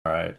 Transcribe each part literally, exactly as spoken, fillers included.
right.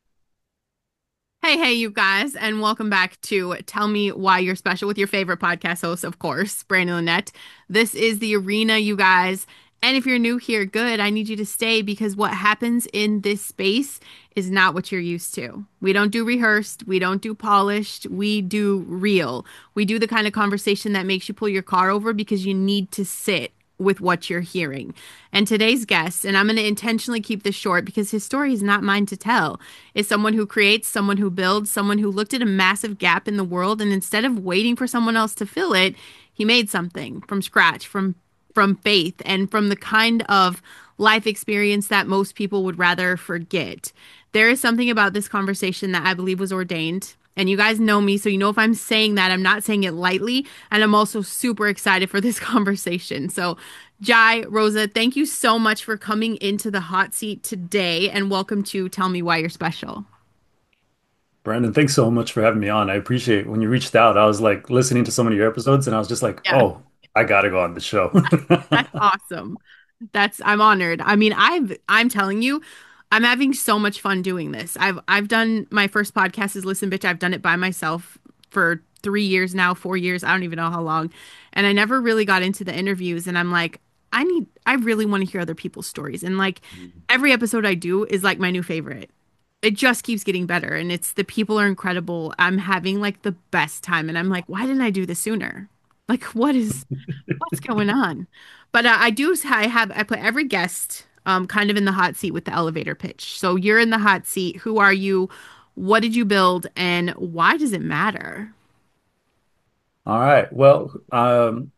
Hey, hey, you guys, and welcome back to Tell Me Why You're Special with your favorite podcast host, of course, Brandon Lynette. This is the arena, you guys. And if you're new here, good. I need you to stay because what happens in this space is not what you're used to. We don't do rehearsed, we don't do polished, we do real. We do the kind of conversation that makes you pull your car over because you need to sit with what you're hearing. And today's guest, and I'm going to intentionally keep this short because his story is not mine to tell, is someone who creates, someone who builds, someone who looked at a massive gap in the world and instead of waiting for someone else to fill it, he made something from scratch, from from faith and from the kind of life experience that most people would rather forget. There is something about this conversation that I believe was ordained. And you guys know me, so you know if I'm saying that, I'm not saying it lightly. And I'm also super excited for this conversation. So, Jai, Rosa, thank you so much for coming into the hot seat today. And welcome to Tell Me Why You're Special. Brandon, thanks so much for having me on. I appreciate when you reached out. I was like listening to so many of your episodes and I was just like, Yeah, oh, I gotta go on the show. that's awesome. That's I'm honored. I mean, I've I'm telling you, I'm having so much fun doing this. I've I've done my first podcast is Listen Bitch. I've done it by myself for three years now, four years. I don't even know how long. And I never really got into the interviews. And I'm like, I need I really want to hear other people's stories. And like every episode I do is like my new favorite. It just keeps getting better. And it's the people are incredible. I'm having like the best time. And I'm like, why didn't I do this sooner? Like, what is what's going on? But uh, I do I have I put every guest um kind of in the hot seat with the elevator pitch. So you're in the hot seat. Who are you? What did you build and why does it matter? All right. Well, um,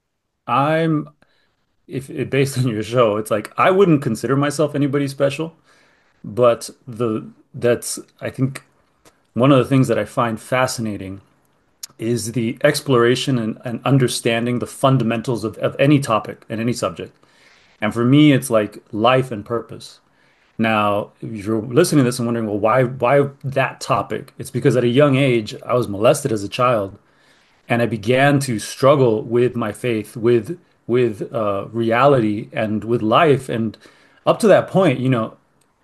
I'm if it, based on your show, it's like I wouldn't consider myself anybody special, but the that's I think one of the things that I find fascinating is the exploration and, and understanding the fundamentals of, of any topic and any subject. And for me, it's like life and purpose. Now, if you're listening to this and wondering, well, why why that topic? It's because at a young age, I was molested as a child, and I began to struggle with my faith, with with uh, reality, and with life. And up to that point, you know,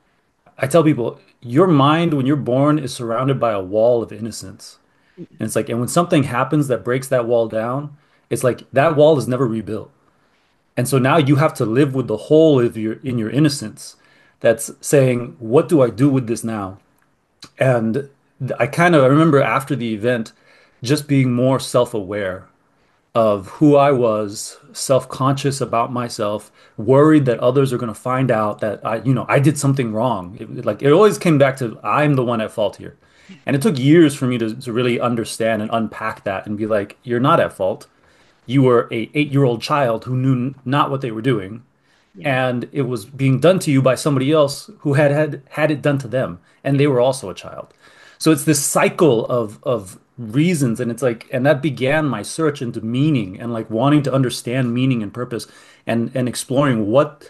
I tell people, your mind when you're born is surrounded by a wall of innocence. And it's like, and when something happens that breaks that wall down, it's like that wall is never rebuilt. And so now you have to live with the whole of your in your innocence that's saying, what do I do with this now? And I kind of I remember after the event just being more self-aware of who I was, self-conscious about myself, worried that others are going to find out that I, you know, I did something wrong. It, like it always came back to I'm the one at fault here. And it took years for me to, to really understand and unpack that and be like, you're not at fault. You were a eight-year-old child who knew not what they were doing Yeah. and it was being done to you by somebody else who had had had it done to them, and Yeah. they were also a child. So it's this cycle of of reasons, and it's like, and that began my search into meaning and like wanting to understand meaning and purpose, and and exploring what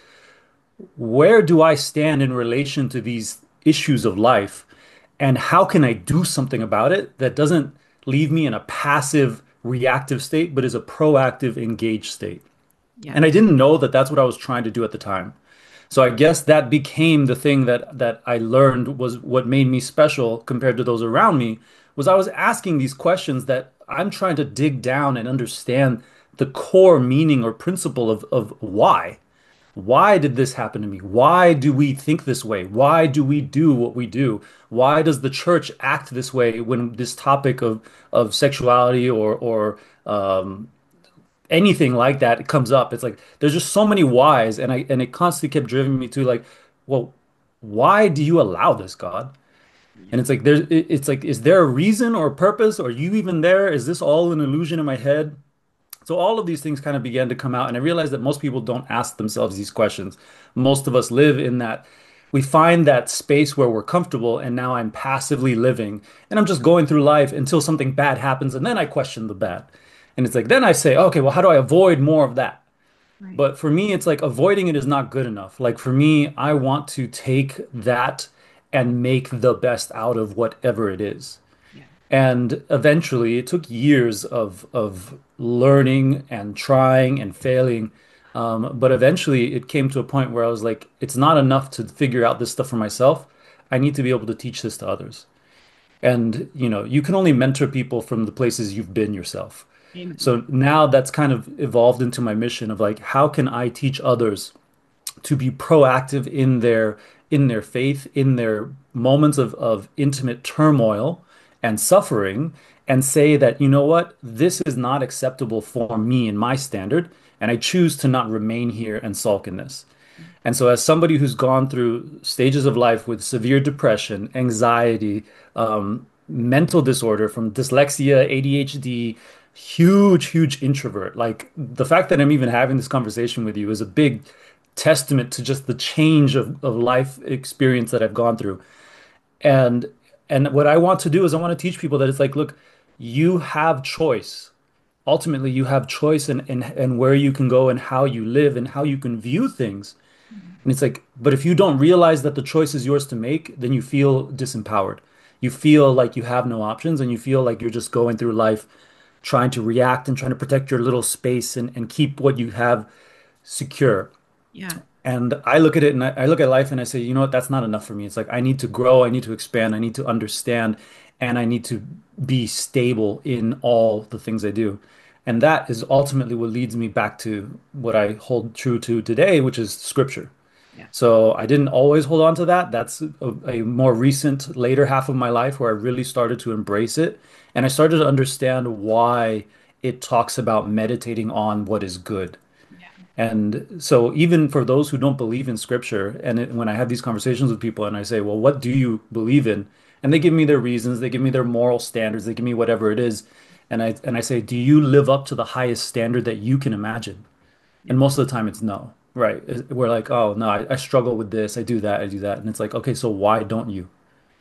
where do I stand in relation to these issues of life, and how can I do something about it that doesn't leave me in a passive reactive state, but is a proactive engaged state. Yeah. And I didn't know that that's what I was trying to do at the time. So I guess that became the thing that that I learned was what made me special compared to those around me was I was asking these questions that I'm trying to dig down and understand the core meaning or principle of of why. Why did this happen to me? Why do we think this way? Why do we do what we do? Why does the church act this way when this topic of of sexuality or or um, anything like that comes up? It's like there's just so many whys, and I and it constantly kept driving me to like, well, why do you allow this, God? And Yeah. it's like there's it- it's like, is there a reason or a purpose? Are you even there? Is this all an illusion in my head? So all of these things kind of began to come out, and I realized that most people don't ask themselves these questions. Most of us live in that we find that space where we're comfortable, and now I'm passively living, and I'm just going through life until something bad happens, and then I question the bad. And it's like, then I say, okay, well, how do I avoid more of that? Right. But for me, it's like avoiding it is not good enough. Like for me, I want to take that and make the best out of whatever it is. Yeah. And eventually, it took years of of learning and trying and failing. Um, but eventually, it came to a point where I was like, it's not enough to figure out this stuff for myself. I need to be able to teach this to others. And, you know, you can only mentor people from the places you've been yourself. Amen. So now that's kind of evolved into my mission of like, how can I teach others to be proactive in their in their faith, in their moments of, of intimate turmoil and suffering, and say that, you know what, this is not acceptable for me and my standard, and I choose to not remain here and sulk in this. And so, as somebody who's gone through stages of life with severe depression, anxiety, um, mental disorder from dyslexia, A D H D, huge, huge introvert, like the fact that I'm even having this conversation with you is a big testament to just the change of, of life experience that I've gone through. And and what I want to do is I want to teach people that it's like, look, you have choice. Ultimately, you have choice in, in, in where you can go and how you live and how you can view things. And it's like, but if you don't realize that the choice is yours to make, then you feel disempowered. You feel like you have no options and you feel like you're just going through life trying to react and trying to protect your little space and, and keep what you have secure. Yeah. And I look at it and I, I look at life and I say, you know what, that's not enough for me. It's like I need to grow, I need to expand, I need to understand, and I need to be stable in all the things I do. And that is ultimately what leads me back to what I hold true to today, which is scripture. Yeah. So I didn't always hold on to that. That's a, a more recent, later half of my life where I really started to embrace it. And I started to understand why it talks about meditating on what is good. Yeah. And so, even for those who don't believe in scripture, and it, when I have these conversations with people and I say, well, what do you believe in? And they give me their reasons, they give me their moral standards, they give me whatever it is. And I, and I say, do you live up to the highest standard that you can imagine? Yeah. And most of the time it's no, right? It- We're like, oh, no, I, I struggle with this, I do that, I do that. And it's like, okay, so why don't you?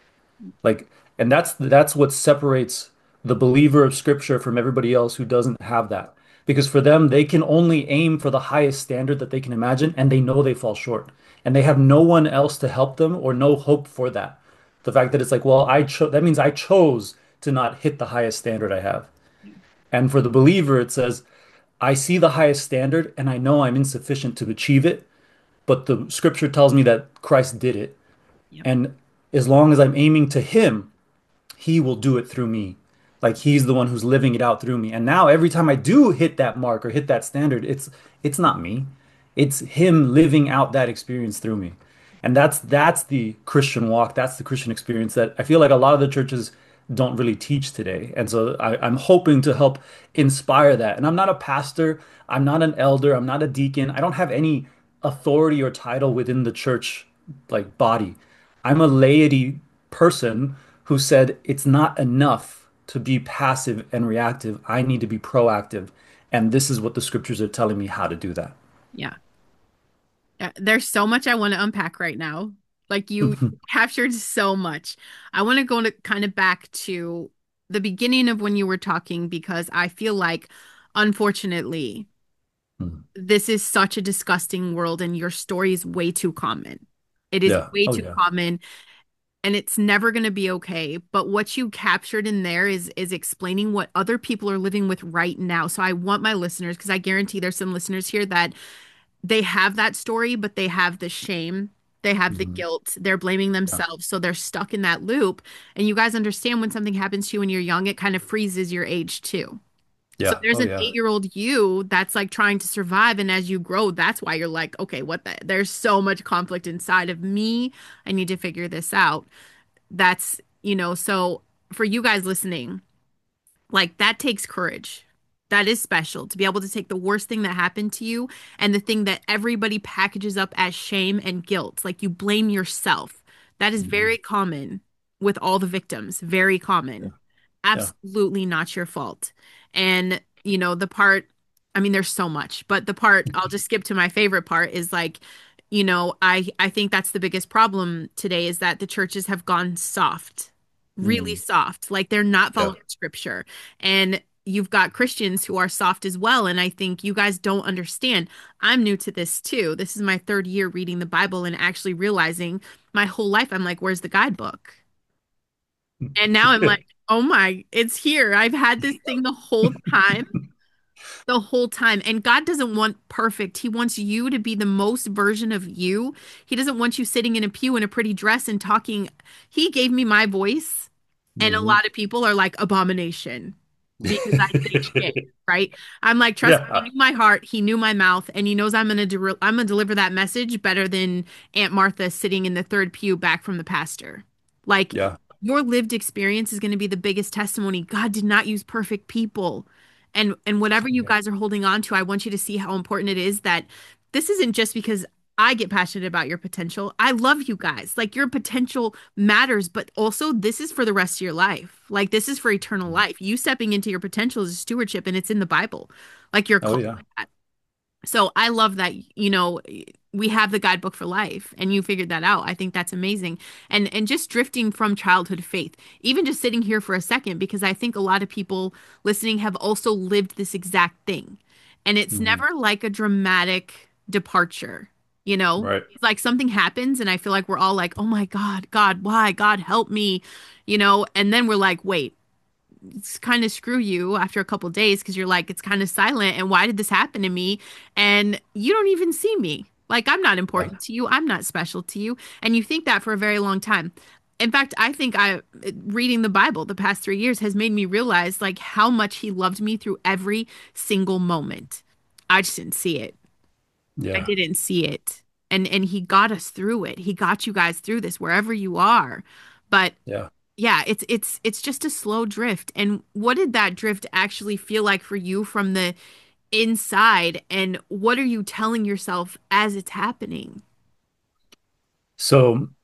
Like, and that's that's what separates the believer of scripture from everybody else who doesn't have that. Because for them, they can only aim for the highest standard that they can imagine, and they know they fall short. And they have no one else to help them or no hope for that. The fact that it's like, well, I chose that means I chose to not hit the highest standard I have. Yeah. And for the believer, it says, I see the highest standard and I know I'm insufficient to achieve it, but the scripture tells me that Christ did it. Yep. And as long as I'm aiming to him, he will do it through me. Like he's the one who's living it out through me. And now every time I do hit that mark or hit that standard, it's it's not me. It's him living out that experience through me. And that's that's the Christian walk. That's the Christian experience that I feel like a lot of the churches don't really teach today. And so I, I'm hoping to help inspire that. And I'm not a pastor, I'm not an elder, I'm not a deacon. I don't have any authority or title within the church like body. I'm a laity person who said it's not enough to be passive and reactive. I need to be proactive. And this is what the scriptures are telling me how to do that. Yeah. Uh, There's so much I want to unpack right now. Like you captured so much. I want to go to kind of back to the beginning of when you were talking because I feel like, unfortunately, this is such a disgusting world and your story is way too common. It is Yeah. way Oh, too yeah. common and it's never going to be okay. But what you captured in there is is explaining what other people are living with right now. So I want my listeners, because I guarantee there's some listeners here that they have that story, but they have the shame, they have the Mhm. guilt, they're blaming Yeah. themselves. So they're stuck in that loop. And you guys understand when something happens to you when you're young, it kind of freezes your age too. So Yeah. there's Oh, an yeah. eight-year-old you that's like trying to survive. And as you grow, that's why you're like, okay, what the? There's so much conflict inside of me. I need to figure this out. That's, you know, so for you guys listening, like that takes courage. That is special to be able to take the worst thing that happened to you and the thing that everybody packages up as shame and guilt. Like you blame yourself. That is Mhm. very common with all the victims, very Yeah. common. Yeah. Absolutely not your fault. And, you know, the part, I mean, there's so much, but the part I'll just skip to my favorite part is like, you know, I I think that's the biggest problem today is that the churches have gone soft, really Mhm. soft. Like they're not Yeah. following scripture. And you've got Christians who are soft as well. And I think you guys don't understand. I'm new to this too. This is my third year reading the Bible and actually realizing my whole life, I'm like, where's the guidebook? And now I'm like, oh my, it's here. I've had this thing the whole time. the whole time. And God doesn't want perfect. He wants you to be the most version of you. He doesn't want you sitting in a pew in a pretty dress and talking. He gave me my voice, and a Hmm. lot of people are like, abomination, because I say shit, right? I'm like, trust me, he Yeah. knew my heart, he knew my mouth, and he knows I'm gonna de I'm gonna deliver that message better than Aunt Martha sitting in the third pew back from the pastor. Like, Yeah. your lived experience is going to be the biggest testimony. God did not use perfect people. And and whatever you Yeah. guys are holding on to, I want you to see how important it is that this isn't just because I get passionate about your potential. I love you guys. Like, your potential matters, but also this is for the rest of your life. Like, this is for eternal life. You stepping into your potential is a stewardship, and it's in the Bible. Like, you're Oh called yeah. to that. So I love that, you know, we have the guidebook for life and you figured that out. I think that's amazing. And and just drifting from childhood faith, even just sitting here for a second, because I think a lot of people listening have also lived this exact thing. And it's Hmm. never like a dramatic departure, you know? Right. It's like something happens and I feel like we're all like, "Oh my God, God, why? God, help me." You know, and then we're like, "Wait, it's kind of screw you after a couple days because you're like, it's kind of silent. And why did this happen to me? And you don't even see me. Like, I'm not Yeah. important to you. I'm not special to you. And you think that for a very long time. In fact, I think I reading the Bible the past three years has made me realize like how much he loved me through every single moment. I just didn't see it. I Yeah. didn't see it. And and he got us through it. He got you guys through this wherever you are. But Yeah. yeah, it's it's it's just a slow drift. And what did that drift actually feel like for you from the inside? And what are you telling yourself as it's happening? So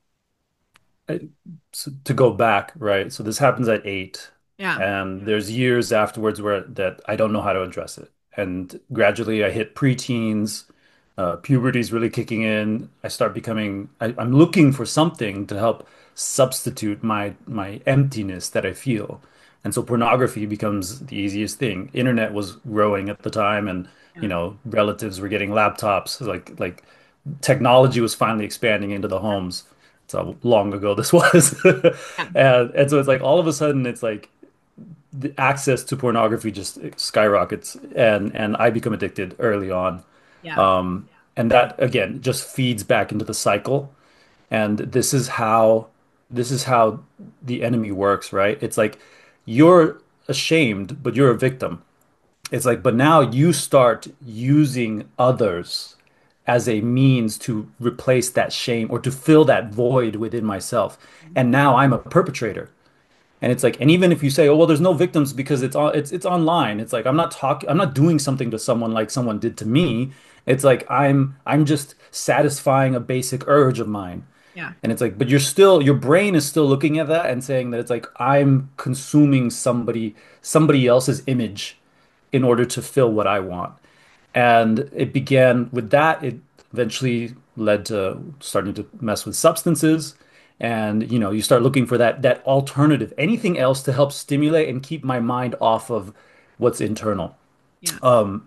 I- so to go back, right? So this happens at eight, Yeah. and there's years afterwards where that I don't know how to address it. And gradually I hit preteens, uh, puberty's really kicking in. I start becoming, I, I'm looking for something to help substitute my my emptiness that I feel. And so pornography becomes the easiest thing. Internet was growing at the time, and you Yeah. know, relatives were getting laptops, like like technology was finally expanding into the homes. That's how long ago this was. Yeah. And, and so it's like all of a sudden it's like the access to pornography just skyrockets and and I become addicted early on. Yeah. Um, and that again just feeds back into the cycle. And this is how this is how the enemy works, right? It's like you're ashamed, but you're a victim. It's like, but now you start using others as a means to replace that shame or to fill that void within myself. And now I'm a perpetrator. And it's like, and even if you say, oh, well, there's no victims because it's on, it's it's online. It's like I'm not talking, I'm not doing something to someone like someone did to me. It's like I'm I'm just satisfying a basic urge of mine. Yeah. And it's like, but you're still, your brain is still looking at that and saying that it's like I'm consuming somebody, somebody else's image in order to fill what I want. And it began with that. It eventually led to starting to mess with substances. And you know, you start looking for that that alternative, anything else to help stimulate and keep my mind off of what's internal. Yeah.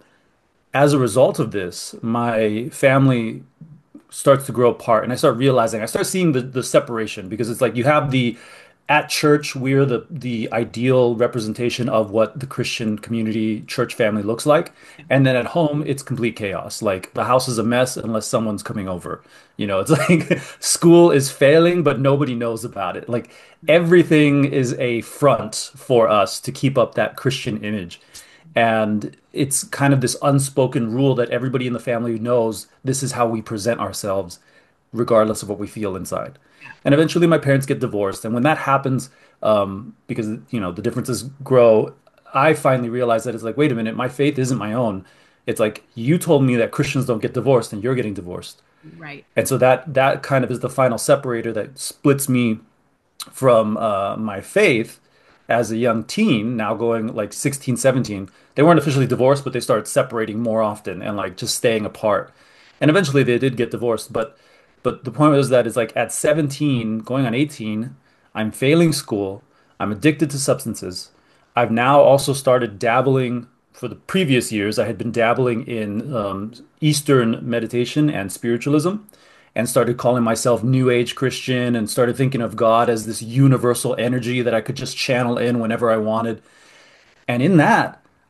As a result of this, my family starts to grow apart and I start realizing I start seeing the the separation because it's like you have the at church we're the the ideal representation of what the Christian community church family looks like, and then at home it's complete chaos. Like the house is a mess unless someone's coming over. You know, it's like school is failing but nobody knows about it. Like everything is a front for us to keep up that Christian image. And it's kind of this unspoken rule that everybody in the family knows this is how we present ourselves, regardless of what we feel inside. Yeah. And eventually, my parents get divorced. And when that happens, um, because, you know, the differences grow, I finally realized that it's like, wait a minute, my faith isn't my own. It's like, you told me that Christians don't get divorced and you're getting divorced. Right. And so that that kind of is the final separator that splits me from uh, my faith as a young teen, now going like sixteen, seventeen. They weren't officially divorced, but they started separating more often and like just staying apart. And eventually they did get divorced. But but the point was that it's like at seventeen, going on eighteen, I'm failing school. I'm addicted to substances. I've now also started dabbling for the previous years. I had been dabbling in um, Eastern meditation and spiritualism and started calling myself New Age Christian and started thinking of God as this universal energy that I could just channel in whenever I wanted. And in that,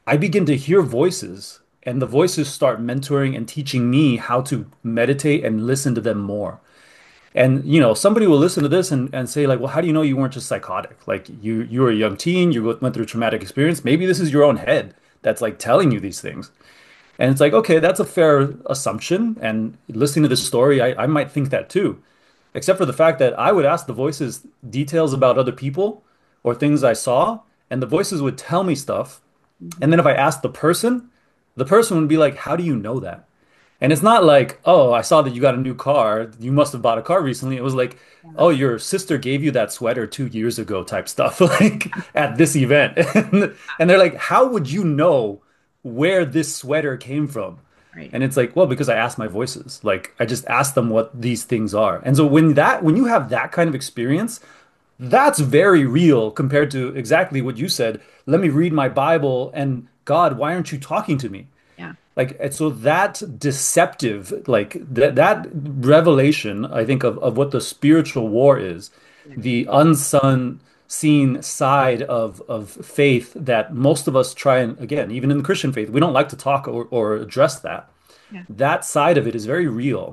I begin to hear voices, and the voices start mentoring and teaching me how to meditate and listen to them more. And you know, somebody will listen to this and, and say like, well, how do you know you weren't just psychotic? Like you you were a young teen, you went through a traumatic experience. Maybe this is your own head that's like telling you these things. And it's like, okay, that's a fair assumption. And listening to this story, I, I might think that too. Except for the fact that I would ask the voices details about other people or things I saw, and the voices would tell me stuff. And Mhm. then if I asked the person, the person would be like, how do you know that? And it's not like, oh, I saw that you got a new car. You must have bought a car recently. It was like, Yeah. oh, your sister gave you that sweater two years ago type stuff, like at this event. And, and they're like, how would you know where this sweater came from? Right. And it's like, well, because I asked my voices. Like I just asked them what these things are. And so when that when you have that kind of experience, that's very real compared to exactly what you said. Let me read my Bible and God, why aren't you talking to me? Yeah. Like, and so that deceptive, like that that revelation, I think of of what the spiritual war is, Yeah. the unseen seen side of of faith that most of us try and again, even in the Christian faith, we don't like to talk or, or address that. Yeah. That side of it is very real.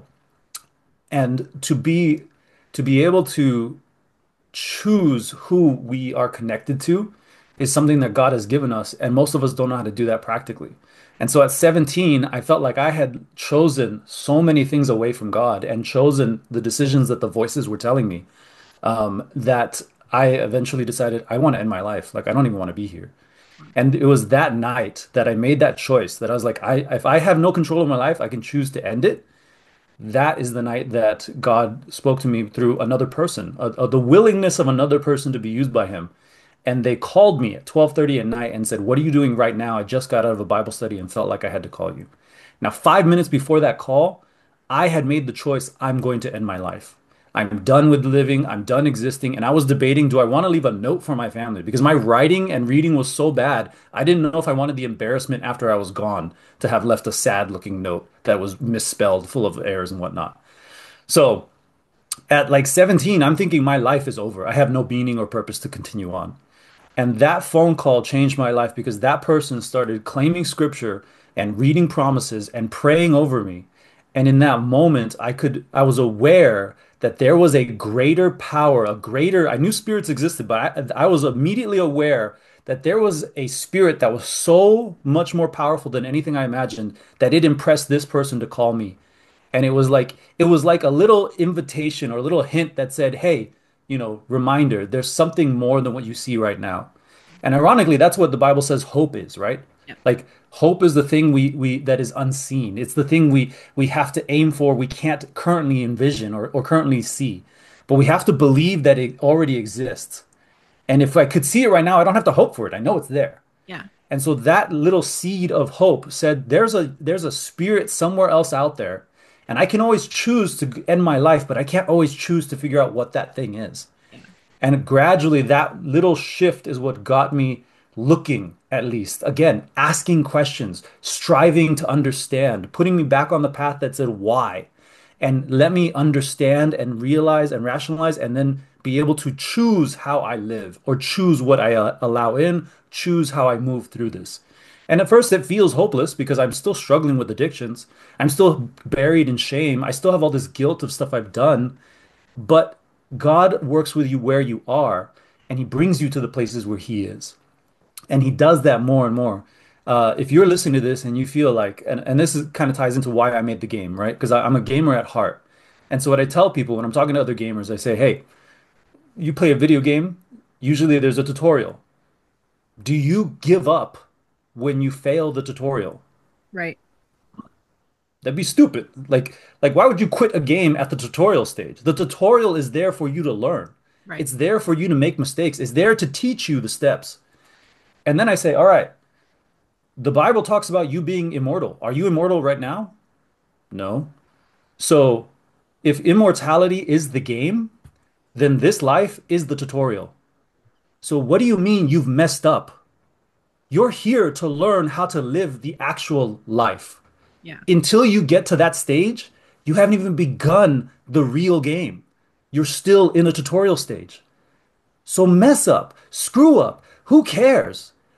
And to be to be able to choose who we are connected to is something that God has given us, and most of us don't know how to do that practically. And so at seventeen, I felt like I had chosen so many things away from God and chosen the decisions that the voices were telling me um, that I eventually decided I want to end my life. Like, I don't even want to be here. And it was that night that I made that choice that I was like, I, if I have no control of my life, I can choose to end it. That is the night that God spoke to me through another person, uh, uh, the willingness of another person to be used by him. And they called me at twelve thirty at night and said, "What are you doing right now? I just got out of a Bible study and felt like I had to call you." Now, five minutes before that call, I had made the choice, I'm going to end my life. I'm done with living. I'm done existing. And I was debating, do I want to leave a note for my family? Because my writing and reading was so bad, I didn't know if I wanted the embarrassment after I was gone to have left a sad looking note that was misspelled, full of errors and whatnot. So at like seventeen, I'm thinking my life is over. I have no meaning or purpose to continue on. And that phone call changed my life because that person started claiming scripture and reading promises and praying over me. And in that moment, I could, I was aware that there was a greater power, a greater, I knew spirits existed, but I, I was immediately aware that there was a spirit that was so much more powerful than anything I imagined that it impressed this person to call me. And it was like it was like a little invitation or a little hint that said, "Hey, you know, reminder, there's something more than what you see right now." And ironically, that's what the Bible says hope is, right? Yeah. Like hope is the thing we we that is unseen. It's the thing we we have to aim for, we can't currently envision or, or currently see. But we have to believe that it already exists. And if I could see it right now, I don't have to hope for it. I know it's there. Yeah. And so that little seed of hope said there's a there's a spirit somewhere else out there. And I can always choose to end my life, but I can't always choose to figure out what that thing is. Yeah. And gradually that little shift is what got me looking at least again, asking questions, striving to understand, putting me back on the path that said why, and let me understand and realize and rationalize and then be able to choose how I live or choose what I uh, allow in, choose how I move through this. And at first it feels hopeless because I'm still struggling with addictions. I'm still buried in shame. I still have all this guilt of stuff I've done, but God works with you where you are and he brings you to the places where he is. And he does that more and more. Uh, if you're listening to this and you feel like, and, and this is kind of ties into why I made the game, right? Because I'm a gamer at heart. And so what I tell people when I'm talking to other gamers, I say, hey, you play a video game, usually there's a tutorial. Do you give up when you fail the tutorial? Right. That'd be stupid. Like, like why would you quit a game at the tutorial stage? The tutorial is there for you to learn. Right. It's there for you to make mistakes. It's there to teach you the steps. And then I say, all right, the Bible talks about you being immortal. Are you immortal right now? No. So if immortality is the game, then this life is the tutorial. So what do you mean you've messed up? You're here to learn how to live the actual life. Yeah. Until you get to that stage, you haven't even begun the real game. You're still in a tutorial stage. So mess up, screw up. Who cares?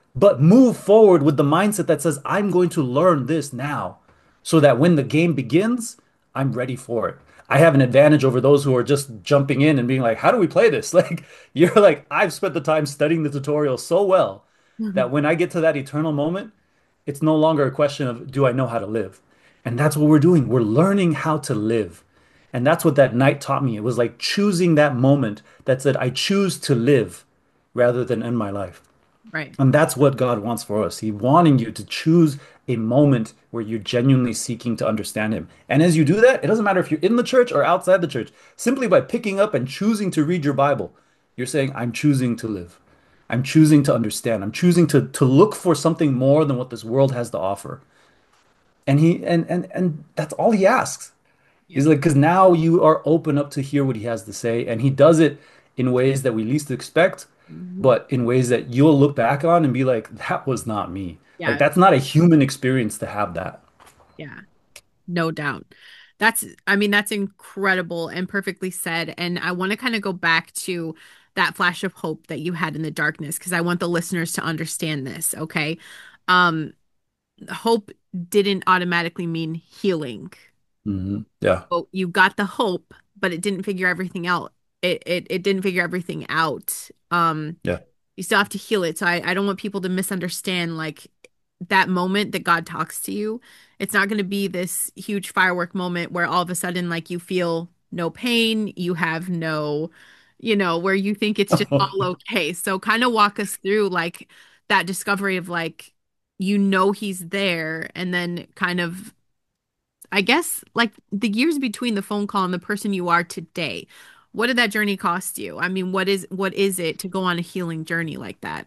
but move forward with the mindset that says, I'm going to learn this now so that when the game begins, I'm ready for it. I have an advantage over those who are just jumping in and being like, how do we play this? Like, you're like, I've spent the time studying the tutorial so well that when I get to that eternal moment, it's no longer a question of, do I know how to live? And that's what we're doing. We're learning how to live. And that's what that night taught me. It was like choosing that moment that said, I choose to live rather than end my life. Right. And that's what God wants for us. He wanting you to choose a moment where you're genuinely seeking to understand Him. And as you do that, it doesn't matter if you're in the church or outside the church, simply by picking up and choosing to read your Bible, you're saying, I'm choosing to live. I'm choosing to understand. I'm choosing to, to look for something more than what this world has to offer. And he and and and that's all he asks. Yeah. He's like, because now you are open up to hear what he has to say, and he does it in ways that we least expect, Mhm. but in ways that you'll look back on and be like, that was not me. Like Yeah. that's not a human experience to have that. Yeah. No doubt. That's, I mean, that's incredible and perfectly said. And I want to kind of go back to that flash of hope that you had in the darkness because I want the listeners to understand this, okay? Um, hope didn't automatically mean healing. Hmm. Yeah. Oh, you got the hope, but it didn't figure everything out. It it it didn't figure everything out. Um, Yeah. you still have to heal it. So I, I don't want people to misunderstand like that moment that God talks to you. It's not going to be this huge firework moment where all of a sudden like you feel no pain, you have no, you know, where you think it's just all okay. So kind of walk us through like that discovery of like you know he's there and then kind of I guess like the years between the phone call and the person you are today. What did that journey cost you? I mean, what is what is it to go on a healing journey like that?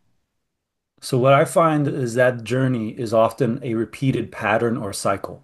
So what I find is that journey is often a repeated pattern or cycle.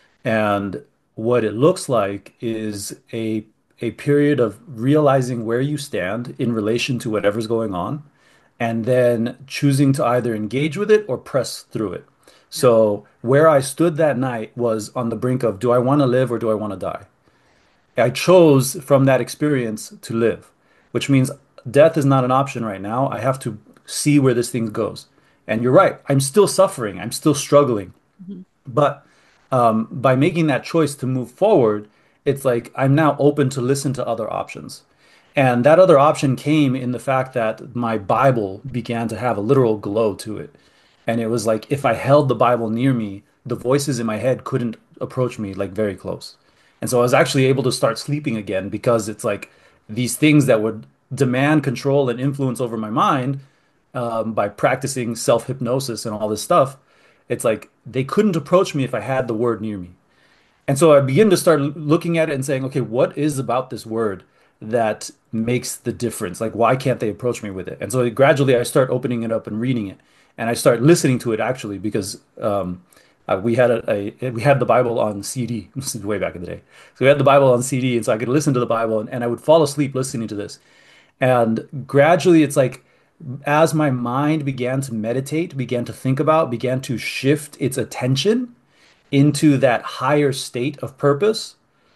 And what it looks like is a a period of realizing where you stand in relation to whatever's going on, and then choosing to either engage with it or press through it. Yeah. So where I stood that night was on the brink of, do I want to live or do I want to die? I chose from that experience to live, which means death is not an option right now. I have to see where this thing goes. And you're right, I'm still suffering, I'm still struggling. Mhm. But um, by making that choice to move forward, it's like I'm now open to listen to other options. And that other option came in the fact that my Bible began to have a literal glow to it. And it was like if I held the Bible near me, the voices in my head couldn't approach me like very close. And so I was actually able to start sleeping again because it's like these things that would demand control and influence over my mind um, by practicing self-hypnosis and all this stuff. It's like they couldn't approach me if I had the word near me. And so I begin to start looking at it and saying, okay, what is about this word that makes the difference? Like, why can't they approach me with it? And so gradually I start opening it up and reading it. And I start listening to it actually because um, uh, we had a, a we had the Bible on C D. This is way back in the day. So we had the Bible on C D, and so I could listen to the Bible, and, and I would fall asleep listening to this. And gradually, it's like as my mind began to meditate, began to think about, began to shift its attention into that higher state of purpose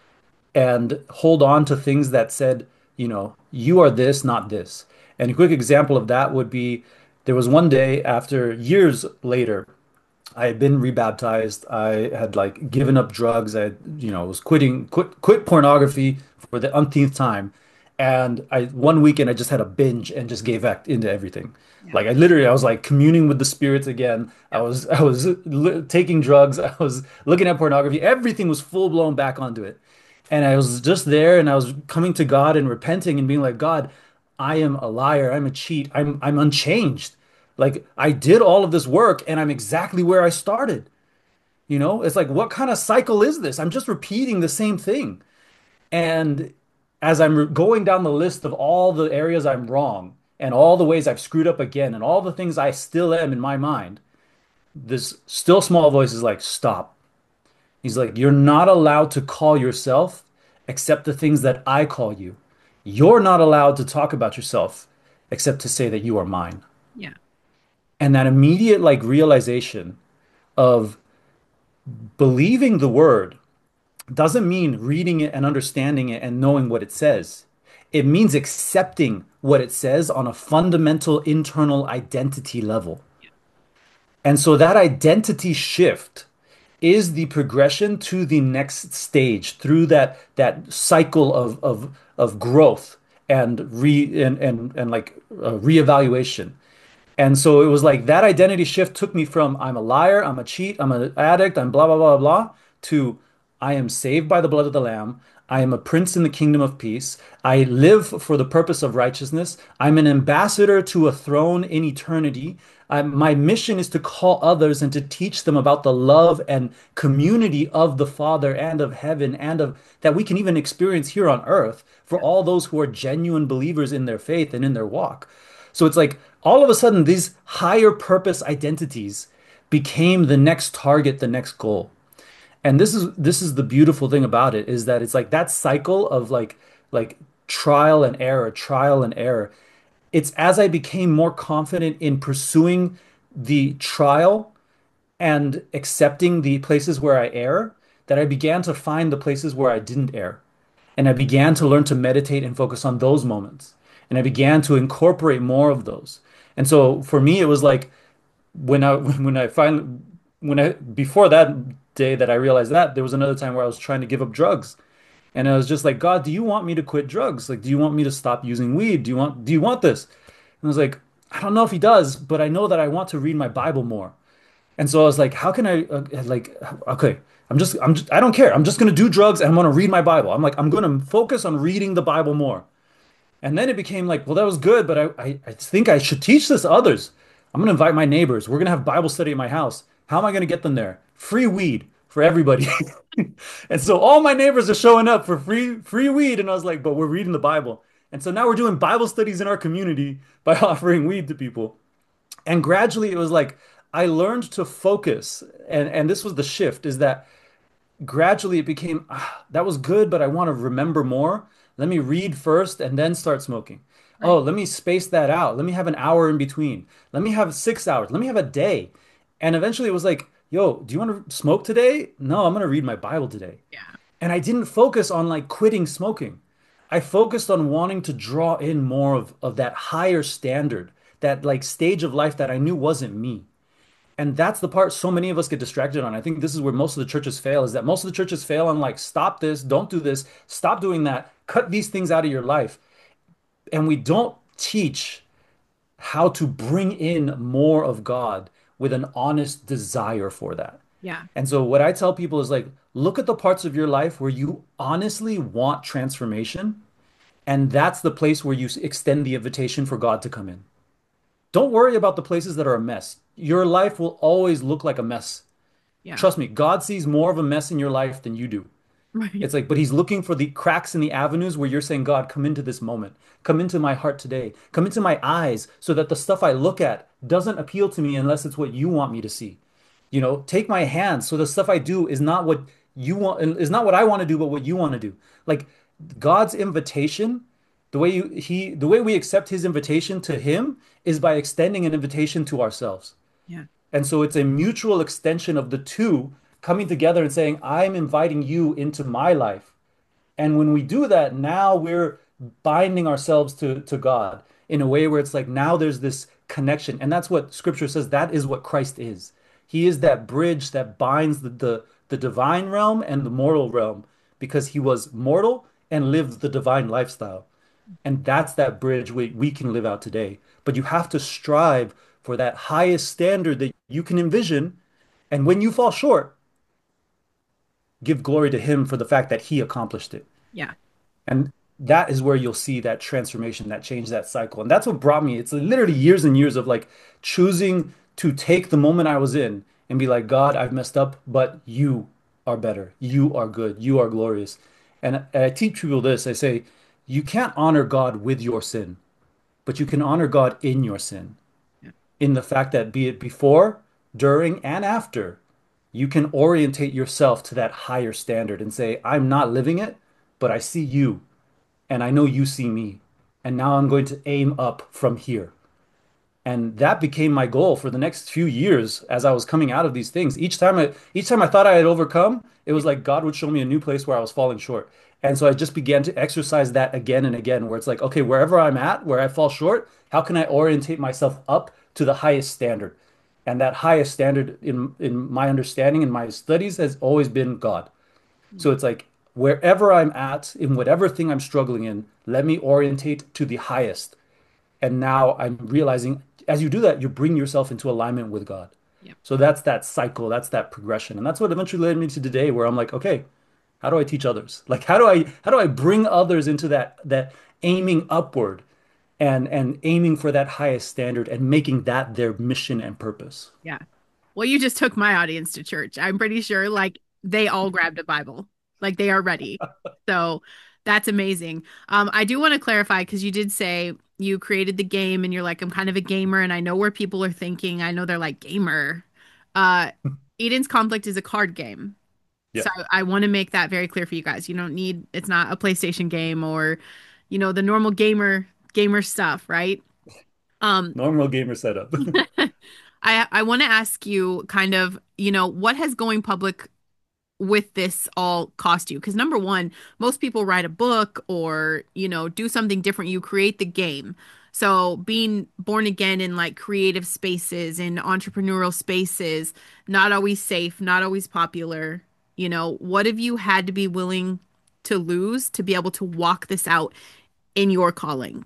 and hold on to things that said, you know, you are this, not this. And a quick example of that would be there was one day after years later, I had been rebaptized. I had like given up drugs. I, had, you know, was quitting, quit, quit pornography for the umpteenth time. And I, one weekend, I just had a binge and just gave back into everything. Yeah. Like I literally, I was like communing with the spirits again. I Yep. was, I was li taking drugs. I was looking at pornography. Everything was full blown back onto it. And I was just there and I was coming to God and repenting and being like, God, I am a liar. I'm a cheat. I'm, I'm unchanged. Like I did all of this work and I'm exactly where I started. You know, it's like, what kind of cycle is this? I'm just repeating the same thing. And as I'm re- going down the list of all the areas I'm wrong and all the ways I've screwed up again and all the things I still am in my mind, this still small voice is like, stop. He's like, you're not allowed to call yourself except the things that I call you. You're not allowed to talk about yourself except to say that you are mine. Yeah. And that immediate like realization of believing the word doesn't mean reading it and understanding it and knowing what it says. It means accepting what it says on a fundamental internal identity level. And so that identity shift is the progression to the next stage through that that cycle of of of growth and re and and, and like uh, reevaluation. And so it was like that identity shift took me from I'm a liar, I'm a cheat, I'm an addict, I'm blah blah blah blah to I am saved by the blood of the Lamb. I am a prince in the kingdom of peace. I live for the purpose of righteousness. I'm an ambassador to a throne in eternity. I, my mission is to call others and to teach them about the love and community of the Father and of heaven and of that we can even experience here on earth for Yeah. all those who are genuine believers in their faith and in their walk. So it's like all of a sudden these higher purpose identities became the next target, the next goal. And this is this is the beautiful thing about it is that it's like that cycle of like like trial and error, trial and error. It's as I became more confident in pursuing the trial and accepting the places where I err that I began to find the places where I didn't err. And I began to learn to meditate and focus on those moments. And I began to incorporate more of those. And so for me, it was like when I when I finally when I before that day that I realized that there was another time where I was trying to give up drugs. And I was just like, God, do you want me to quit drugs? Like, do you want me to stop using weed? Do you want do you want this? And I was like, I don't know if he does, but I know that I want to read my Bible more. And so I was like, how can I uh, like okay, I'm just I'm just I don't care. I'm just gonna do drugs and I'm gonna read my Bible. I'm like, I'm gonna focus on reading the Bible more. And then it became like, well, that was good, but I, I, I think I should teach this to others. I'm going to invite my neighbors. We're going to have Bible study at my house. How am I going to get them there? Free weed for everybody. And so all my neighbors are showing up for free free weed. And I was like, but we're reading the Bible. And so now we're doing Bible studies in our community by offering weed to people. And gradually it was like I learned to focus. And, and this was the shift is that gradually it became ah, that was good, but I want to remember more. Let me read first and then start smoking. Oh, Right. let me space that out. Let me have an hour in between. Let me have six hours. Let me have a day. And eventually it was like, yo, do you want to smoke today? No, I'm going to read my Bible today. Yeah. And I didn't focus on like quitting smoking. I focused on wanting to draw in more of, of that higher standard, that like stage of life that I knew wasn't me. And that's the part so many of us get distracted on. I think this is where most of the churches fail, is that most of the churches fail on like, stop this, don't do this, stop doing that, cut these things out of your life. And we don't teach how to bring in more of God with an honest desire for that. Yeah. And so what I tell people is like, look at the parts of your life where you honestly want transformation, and that's the place where you extend the invitation for God to come in. Don't worry about the places that are a mess. Your life will always look like a mess. Yeah. Trust me, God sees more of a mess in your life than you do. Right. It's like, but he's looking for the cracks in the avenues where you're saying, God, come into this moment. Come into my heart today. Come into my eyes so that the stuff I look at doesn't appeal to me unless it's what you want me to see. You know, take my hands so the stuff I do is not what you want, is not what I want to do, but what you want to do. Like God's invitation, the way you he the way we accept his invitation to him is by extending an invitation to ourselves. Yeah. And so it's a mutual extension of the two coming together and saying, I'm inviting you into my life. And when we do that, now we're binding ourselves to, to God in a way where it's like now there's this connection. And that's what scripture says. That is what Christ is. He is that bridge that binds the, the, the divine realm and the mortal realm because he was mortal and lived the divine lifestyle. And that's that bridge we, we can live out today. But you have to strive for that highest standard that you can envision. And when you fall short, give glory to him for the fact that he accomplished it. Yeah. And that is where you'll see that transformation, that change, that cycle. And that's what brought me. It's literally years and years of like choosing to take the moment I was in and be like, God, I've messed up, but you are better. You are good. You are glorious. And I teach people this. I say, you can't honor God with your sin, but you can honor God in your sin, Yeah. in the fact that be it before, during, and after, you can orientate yourself to that higher standard and say, I'm not living it, but I see you and I know you see me. And now I'm going to aim up from here. And that became my goal for the next few years as I was coming out of these things. Each time I each time I thought I had overcome, it was like God would show me a new place where I was falling short. And so I just began to exercise that again and again, where it's like, okay, wherever I'm at, where I fall short, how can I orientate myself up to the highest standard? And that highest standard in in my understanding in my studies has always been God. So it's like wherever I'm at in whatever thing I'm struggling in, let me orientate to the highest. And now I'm realizing as you do that, you bring yourself into alignment with God. Yep. So that's that cycle, that's that progression. And that's what eventually led me to today where I'm like, okay, how do I teach others? Like how do I how do I bring others into that that aiming upward and and aiming for that highest standard and making that their mission and purpose? Yeah. Well, you just took my audience to church. I'm pretty sure like they all grabbed a Bible. Like they are ready. So that's amazing. Um, I do want to clarify because you did say you created the game and you're like, I'm kind of a gamer and I know where people are thinking. I know they're like gamer. Uh, Eden's Conflict is a card game. Yeah. So I want to make that very clear for you guys. You don't need, it's not a PlayStation game or, you know, the normal gamer gamer stuff, right? Um, Normal gamer setup. I I want to ask you kind of, you know, what has going public with this all cost you? Because number one, most people write a book or, you know, do something different. You create the game. So being born again in like creative spaces in entrepreneurial spaces, not always safe, not always popular. You know, what have you had to be willing to lose to be able to walk this out in your calling?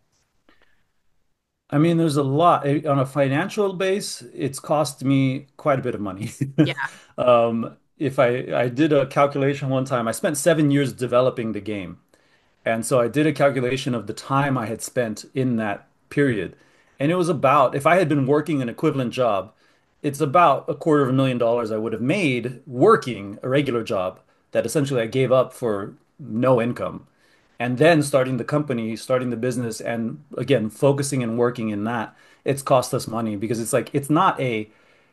I mean, there's a lot eh, on a financial base. It's cost me quite a bit of money. Yeah. Um, if I I did a calculation one time, I spent seven years developing the game, and so I did a calculation of the time I had spent in that period, and it was about if I had been working an equivalent job, it's about a quarter of a million dollars I would have made working a regular job that essentially I gave up for no income and then starting the company, starting the business, and again, focusing and working in that, it's cost us money because it's like, it's not a,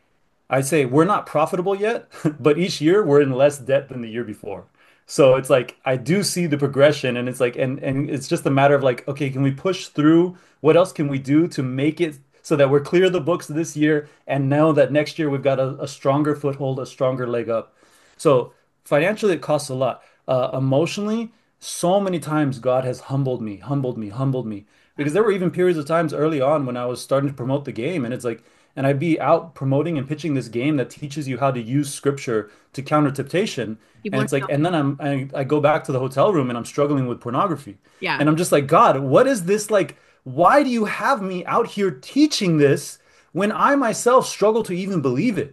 I say we're not profitable yet, but each year we're in less debt than the year before. So it's like I do see the progression and it's like and and it's just a matter of like, okay, can we push through? What else can we do to make it so that we're clear the books this year and know that next year we've got a, a stronger foothold, a stronger leg up. So financially it costs a lot. Uh, emotionally, so many times God has humbled me, humbled me, humbled me. Because there were even periods of times early on when I was starting to promote the game and it's like and I'd be out promoting and pitching this game that teaches you how to use scripture to counter temptation. People And are it's like, still, and then I'm I, I go back to the hotel room and I'm struggling with pornography. yeah. And I'm just like, God, what is this like? Why do you have me out here teaching this when I myself struggle to even believe it?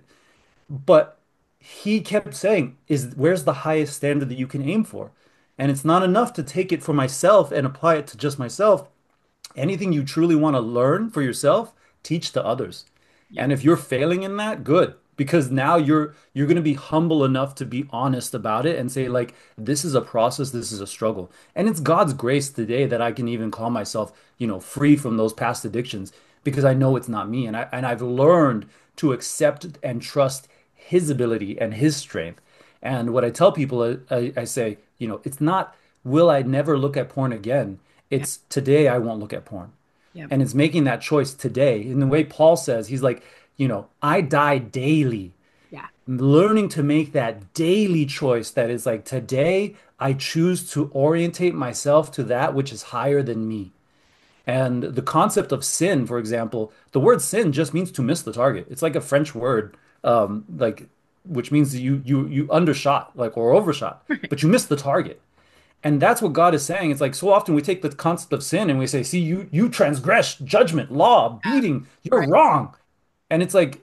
But he kept saying, is where's the highest standard that you can aim for? And it's not enough to take it for myself and apply it to just myself. Anything you truly want to learn for yourself, teach to others. Yep. And if you're failing in that, good, because now you're you're going to be humble enough to be honest about it and say like this is a process, this is a struggle. And it's God's grace today that I can even call myself, you know, free from those past addictions because I know it's not me and I and I've learned to accept and trust his ability and his strength. And what I tell people, I, I say, you know, it's not will I never look at porn again? Yeah. It's today I won't look at porn. Yep. And it's making that choice today. In the way Paul says, he's like, you know, I die daily, Yeah. learning to make that daily choice that is like, today I choose to orientate myself to that which is higher than me. And the concept of sin, for example, the word sin just means to miss the target. It's like a French word, um, like which means you you you undershot, like or overshot, but you missed the target. And that's what God is saying. It's like so often we take the concept of sin and we say, see, you you transgressed judgment, law, Yeah. beating, you're Right. wrong. And it's like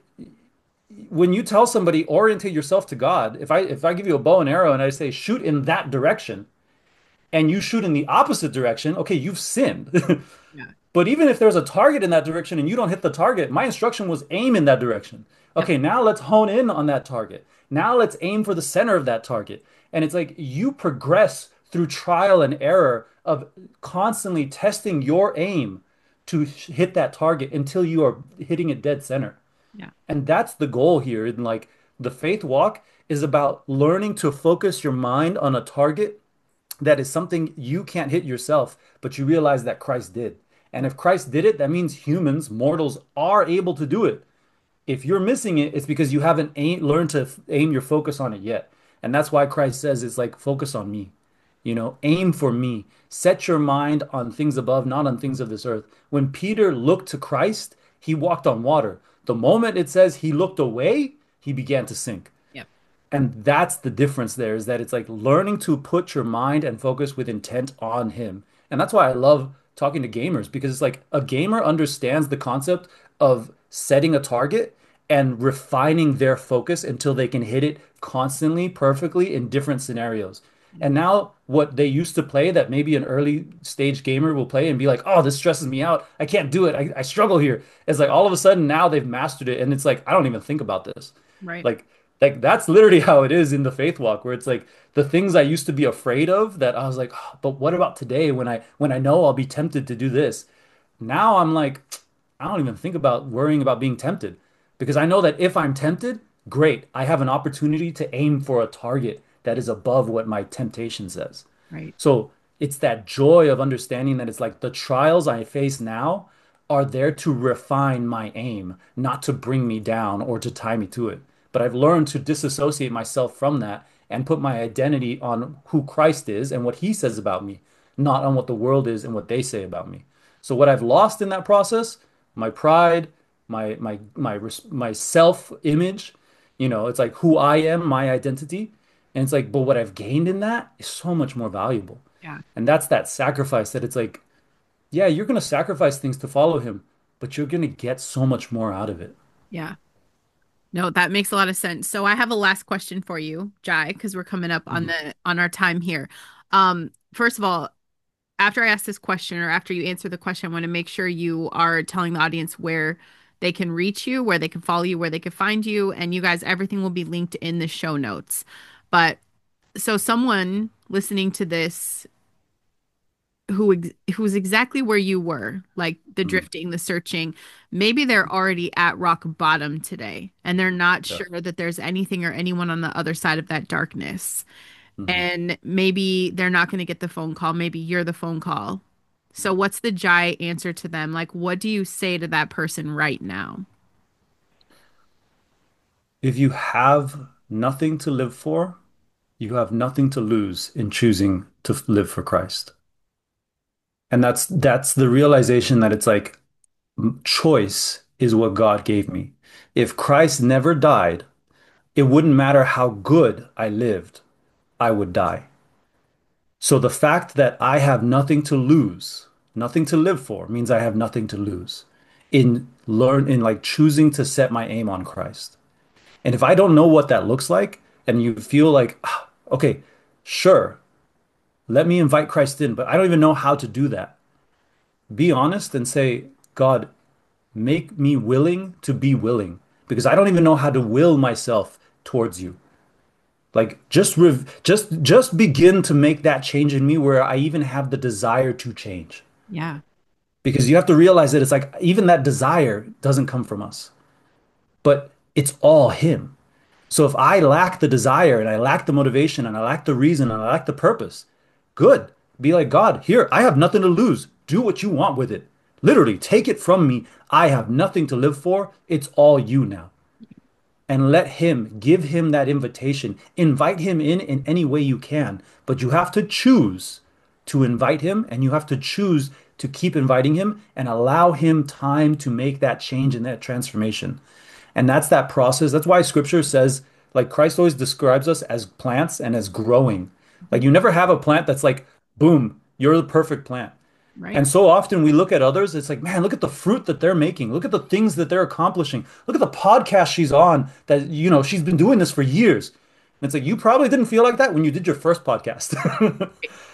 when you tell somebody orientate yourself to God, if I if I give you a bow and arrow and I say shoot in that direction and you shoot in the opposite direction, okay, you've sinned. Yeah. But even if there's a target in that direction and you don't hit the target, my instruction was aim in that direction. Yep. Okay, now let's hone in on that target. Now let's aim for the center of that target. And it's like you progress through trial and error of constantly testing your aim to hit that target until you are hitting it dead center. Yeah. And that's the goal here. And like the faith walk is about learning to focus your mind on a target that is something you can't hit yourself, but you realize that Christ did. And if Christ did it, that means humans, mortals, are able to do it. If you're missing it, it's because you haven't aim, learned to f- aim your focus on it yet. And that's why Christ says it's like focus on me. You know, aim for me. Set your mind on things above, not on things of this earth. When Peter looked to Christ, he walked on water. The moment it says he looked away, he began to sink. Yep. And that's the difference there is that it's like learning to put your mind and focus with intent on him. And that's why I love talking to gamers because it's like a gamer understands the concept of setting a target and refining their focus until they can hit it constantly, perfectly in different scenarios. And now what they used to play that maybe an early stage gamer will play and be like, oh, this stresses me out. I can't do it. I, I struggle here. It's like all of a sudden now they've mastered it and it's like, I don't even think about this. Right. Like like that's literally how it is in the faith walk, where it's like the things I used to be afraid of that I was like, "Oh, but what about today when I when I know I'll be tempted to do this? Now I'm like, I don't even think about worrying about being tempted because I know that if I'm tempted, great, I have an opportunity to aim for a target that is above what my temptation says. Right. So it's that joy of understanding that it's like the trials I face now are there to refine my aim, not to bring me down or to tie me to it. But I've learned to disassociate myself from that and put my identity on who Christ is and what he says about me, not on what the world is and what they say about me. So what I've lost in that process, my pride, my my my res- my self-image, you know, it's like who I am, my identity. And it's like, but what I've gained in that is so much more valuable. Yeah. And that's that sacrifice that it's like, yeah, you're going to sacrifice things to follow him, but you're going to get so much more out of it. Yeah. No, that makes a lot of sense. So I have a last question for you, Jai, because we're coming up on Mhm. the on our time here. Um, first of all, after I ask this question or after you answer the question, I want to make sure you are telling the audience where they can reach you, where they can follow you, where they can find you, and you guys, everything will be linked in the show notes. But so someone listening to this who ex who's exactly where you were, like the Mhm. drifting, the searching, maybe they're already at rock bottom today and they're not Yeah. sure that there's anything or anyone on the other side of that darkness. Mhm. And maybe they're not going to get the phone call. Maybe you're the phone call. So what's the Jai answer to them? Like, what do you say to that person right now? If you have nothing to live for, you have nothing to lose in choosing to f- live for Christ. And that's that's the realization that it's like m- choice is what God gave me. If Christ never died, it wouldn't matter how good I lived, I would die. So the fact that I have nothing to lose, nothing to live for, means I have nothing to lose in learn in like choosing to set my aim on Christ. And if I don't know what that looks like, and you feel like, "Ah, okay, sure, let me invite Christ in, but I don't even know how to do that. Be honest and say, God, make me willing to be willing, because I don't even know how to will myself towards you. Like just rev just just begin to make that change in me where I even have the desire to change. Yeah. Because you have to realize that it's like even that desire doesn't come from us, but it's all him. So if I lack the desire and I lack the motivation and I lack the reason and I lack the purpose, good. Be like, God, here, I have nothing to lose. Do what you want with it. Literally, take it from me. I have nothing to live for. It's all you now. And let him give him that invitation. Invite him in in any way you can, but you have to choose to invite him and you have to choose to keep inviting him and allow him time to make that change and that transformation. And that's that process. That's why scripture says, like Christ always describes us as plants and as growing. Like you never have a plant that's like, boom, you're the perfect plant. Right. And so often we look at others, it's like, man, look at the fruit that they're making. Look at the things that they're accomplishing. Look at the podcast she's on that, you know, she's been doing this for years. And it's like, you probably didn't feel like that when you did your first podcast.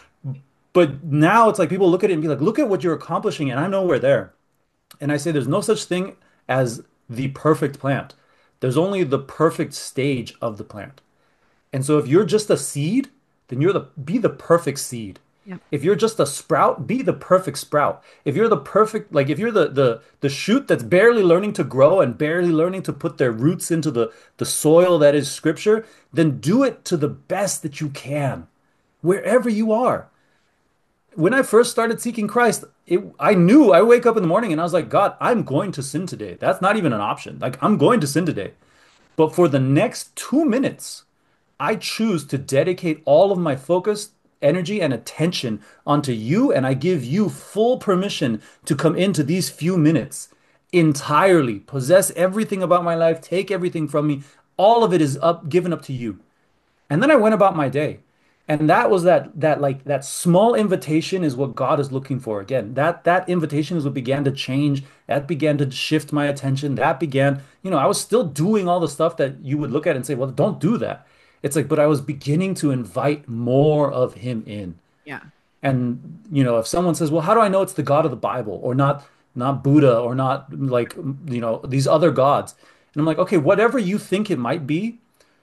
But now it's like people look at it and be like, look at what you're accomplishing. And I know we're there. And I say there's no such thing as the perfect plant. There's only the perfect stage of the plant. And so if you're just a seed, then you're the be the perfect seed. Yep. If you're just a sprout, be the perfect sprout. If you're the perfect, like if you're the the the shoot that's barely learning to grow and barely learning to put their roots into the the soil that is scripture, then do it to the best that you can, wherever you are. When I first started seeking Christ, it, I knew I wake up in the morning and I was like, God, I'm going to sin today. That's not even an option. Like I'm going to sin today. But for the next two minutes, I choose to dedicate all of my focus, energy, and attention onto you, and I give you full permission to come into these few minutes entirely, possess everything about my life, take everything from me. All of it is up, given up to you. And then I went about my day. And that was that that like that small invitation is what God is looking for. Again, that that invitation is what began to change. That began to shift my attention. That began, you know, I was still doing all the stuff that you would look at and say, well, don't do that. It's like, but I was beginning to invite more of him in. Yeah. And, you know, if someone says, well, how do I know it's the God of the Bible or not not Buddha or not like, you know, these other gods? And I'm like, okay, whatever you think it might be,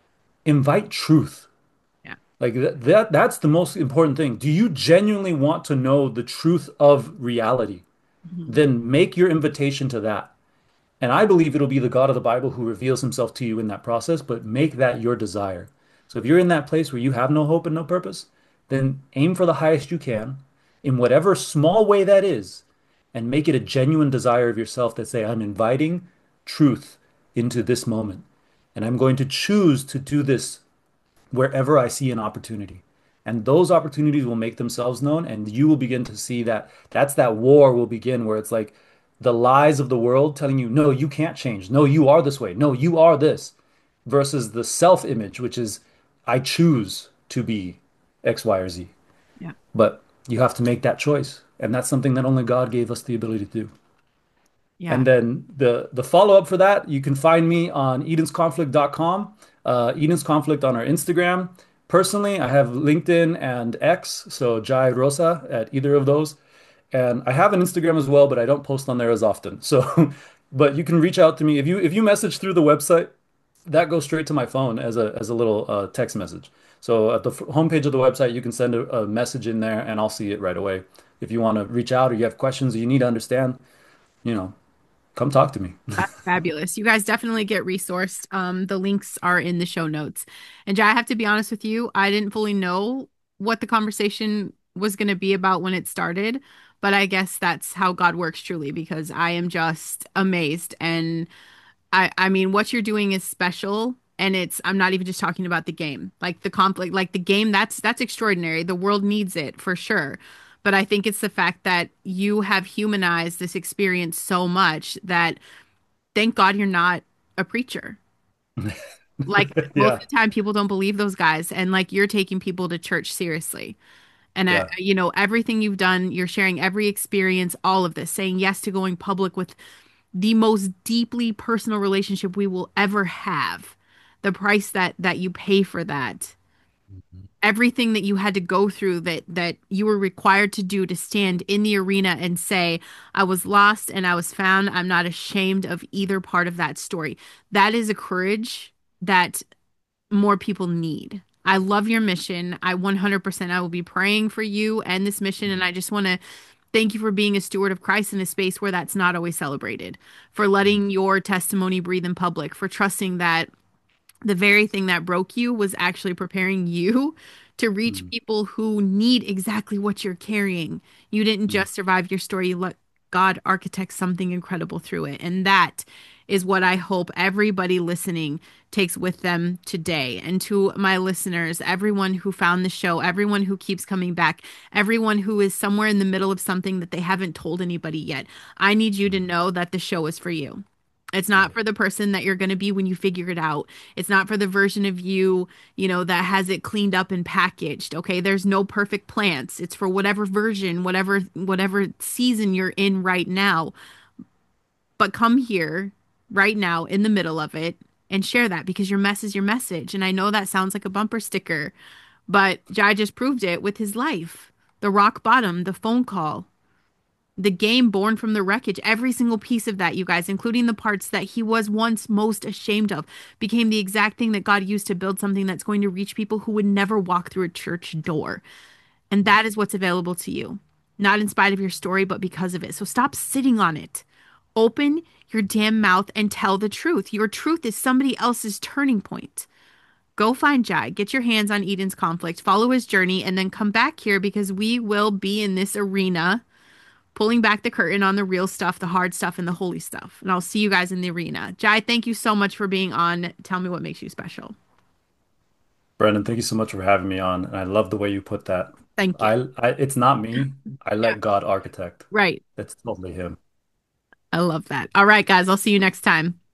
invite truth. Yeah. Like that, that that's the most important thing. Do you genuinely want to know the truth of reality? Mhm. Then make your invitation to that. And I believe it'll be the God of the Bible who reveals himself to you in that process, but make that your desire. So if you're in that place where you have no hope and no purpose, then aim for the highest you can in whatever small way that is, and make it a genuine desire of yourself that say, I'm inviting truth into this moment. And I'm going to choose to do this wherever I see an opportunity. And those opportunities will make themselves known, and you will begin to see that that's that war will begin where it's like the lies of the world telling you, no, you can't change. No, you are this way. No, you are this, versus the self-image, which is I choose to be X, Y, or Z. Yeah. But you have to make that choice. And that's something that only God gave us the ability to do. Yeah. And then the the follow-up for that, you can find me on edens conflict dot com, uh, Eden's Conflict on our Instagram. Personally, I have LinkedIn and X, so Jai Rosa at either of those. And I have an Instagram as well, but I don't post on there as often. So, but you can reach out to me if you if you message through the website, that goes straight to my phone as a as a little uh, text message. So at the f- homepage of the website, you can send a, a message in there, and I'll see it right away. If you want to reach out or you have questions or you need to understand, you know, come talk to me. That's fabulous. You guys definitely get resourced. Um, the links are in the show notes. And Jai, I have to be honest with you, I didn't fully know what the conversation was going to be about when it started, but I guess that's how God works truly because I am just amazed. And I I mean, what you're doing is special. And it's, I'm not even just talking about the game. Like the conflict, like the game, that's that's extraordinary. The world needs it for sure. But I think it's the fact that you have humanized this experience so much that thank God you're not a preacher. Like most Yeah, of the time, people don't believe those guys, and like you're taking people to church seriously. And I, yeah. you know, everything you've done, you're sharing every experience, all of this, saying yes to going public with the most deeply personal relationship we will ever have. The price that that you pay for that, Mhm. everything that you had to go through that that you were required to do to stand in the arena and say, I was lost and I was found. I'm not ashamed of either part of that story. That is a courage that more people need. I love your mission. I one hundred percent I will be praying for you and this mission, and I just want to thank you for being a steward of Christ in a space where that's not always celebrated, for letting your testimony breathe in public, for trusting that the very thing that broke you was actually preparing you to reach Mhm. people who need exactly what you're carrying. You didn't Mhm. just survive your story, you let God architect something incredible through it. And that is what I hope everybody listening takes with them today. And to my listeners, everyone who found the show, everyone who keeps coming back, everyone who is somewhere in the middle of something that they haven't told anybody yet, I need you to Mhm. know that the show is for you. It's not Yeah. for the person that you're going to be when you figure it out. It's not for the version of you, you know, that has it cleaned up and packaged. Okay. There's no perfect plants. It's for whatever version, whatever, whatever season you're in right now. But come here right now in the middle of it and share that because your mess is your message. And I know that sounds like a bumper sticker, but Jai just proved it with his life. The rock bottom, the phone call, the game born from the wreckage, every single piece of that, you guys, including the parts that he was once most ashamed of, became the exact thing that God used to build something that's going to reach people who would never walk through a church door. And that is what's available to you, not in spite of your story, but because of it. So stop sitting on it. Open your damn mouth and tell the truth. Your truth is somebody else's turning point. Go find Jai, get your hands on Eden's conflict, follow his journey, and then come back here because we will be in this arena pulling back the curtain on the real stuff, the hard stuff, and the holy stuff. And I'll see you guys in the arena. Jai, thank you so much for being on. Tell me what makes you special. Brandon, thank you so much for having me on, and I love the way you put that. Thank you. I, I, it's not me. I Yeah, let God architect. right. It's totally him. I love that. All right, guys, I'll see you next time.